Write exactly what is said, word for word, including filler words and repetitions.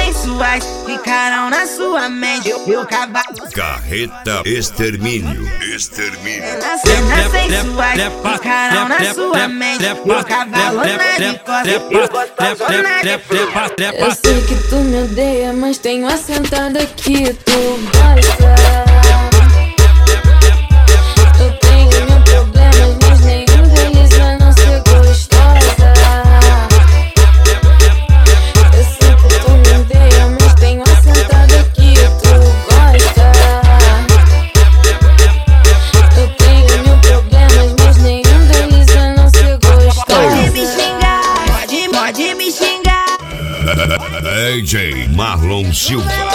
sensuais ficarão na sua mente. E o cavalo Carreta Extermínio. Extermínio. cenas sensuais ficarão na sua mente. E o cavalo na costa e o gostoso na. Eu sei que tu me odeia, mas tenho assentado aqui, tu gosta. Eu tenho mil problemas, mas nenhum deles é não ser gostosa. Eu sei que tu me odeia, mas tenho assentado aqui, tu gosta. Eu tenho mil problemas, mas nenhum deles é não ser gostosa. Pode me xingar, pode, pode me xingar. D J Marlon Silva.